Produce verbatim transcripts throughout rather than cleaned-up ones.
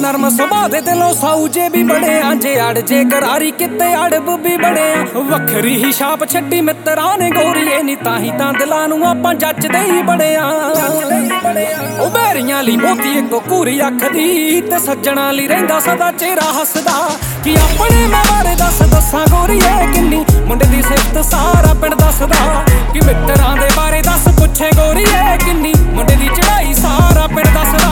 नरम सुभा दे दिलों साऊ जे भी बड़े आ जे अड़ जे करारी किते अड़ब भी बड़े आ वखरी ही छाप छड्डी मित्तरां ने गोरीए नी ताही तां दिलां नूं आपां जचदे ही बड़े आ ओ बैरियां ली मोती इको कूरी अख दी ते सज्जणां ली रहिंदा सदा चेहरा हसदा कि अपने मैं बारे दस दस्सां गोरीए किन्नी मुंडे दी सिफत सारा पिंड दसदा कि मित्तरां दे बारे दस पुछे गोरीए किन्नी मुंडे दी चढ़ाई सारा पिंड दसदा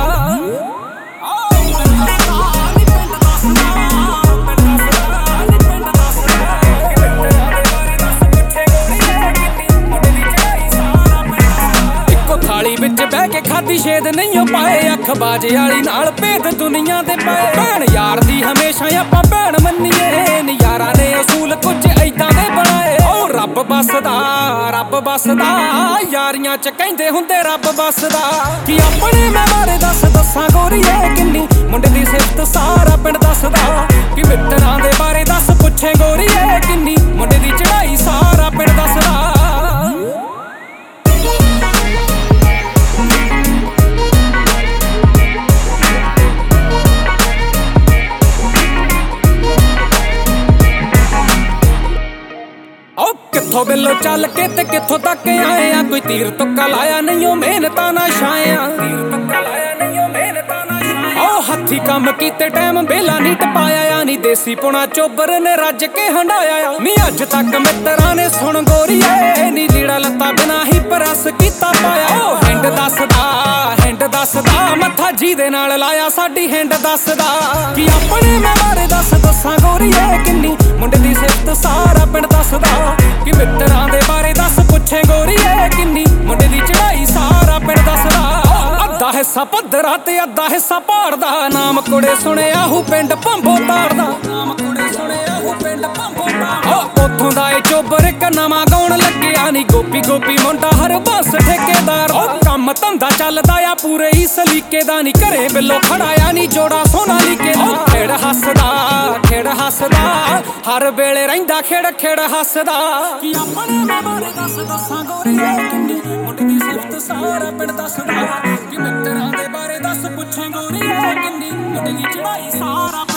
विच बह के खादी छेद नहीं पाए अख बाजे वाली नाल भेद दुनिया दे पाए भैन यार दी हमेशा आपां भैन मन्नीए नजारा ने असूल कुछ ऐदां दे बनाए ओ रब बसदा रब बसदा यारियां च कहंदे हुंदे रब बसदा कि अपने मैं बारे दस दस्सां गोरीए किन्नी मुंडे दी सिफत सारा पिंड दसदा कि मित्तरां दे बारे दस पुछे गोरीए किन्नी मुंडे दी चढ़ाई सारा पिंड दसदा किथों बिलो चल के ते किथों तक आए आ कोई तीर तुक्का लाया नहीं ओ मेहनतां ना छाया ओ हथी कम कीते टाइम बेला नी टपाया यानी देसी पुणा चोबर ने रज के हंडाया नी अज तक मित्तरां ने सुन गोरीए नी लीड़ा लत्ता बिना ही परस कीता पाया ओ हिंड दसदा हिंड दसदा मत्था जी दे नाल लाया साडी हिंड दसदा कि अपने मैं बारे दस दस्सां गोरीए किन्नी मुंडे दी सिफत सारा पिंड दसदा कि मित्तरां दे बारे दस पुछे गोरीए किन्नी मुंडे दी चढ़ाई सारा पिंड दसदा अद्धा हिस्सा पद्धरा ते अद्धा हिस्सा पहाड़ दा नाम कुड़े सुणिया हूं पिंड भंबो ताड़ दा नाम कुड़े सुणिया हूं पिंड भंबो ताड़ उत्थों दा ए चोबर इक नवां गाउण लग्गिया नी गोपी गोपी मुंडा हर बस ठेकेदार ओ कम धंधा चलदा आ पूरे ही सलीके दा नी घरे बिलो खड़ाया नी जोड़ा सोना लीके दा खेड़ हसदा खेड़ हसदा हर वेले रहिंदा खेड़ खेड़ हसदा कि अपने मैं बारे दस दस्सां गोरीए किन्नी मुंडे दी सिफत सारा पिंड दसदा कि मित्तरां दे बारे दस पुछे गोरीए किन्नी मुंडे दी चढ़ाई सारा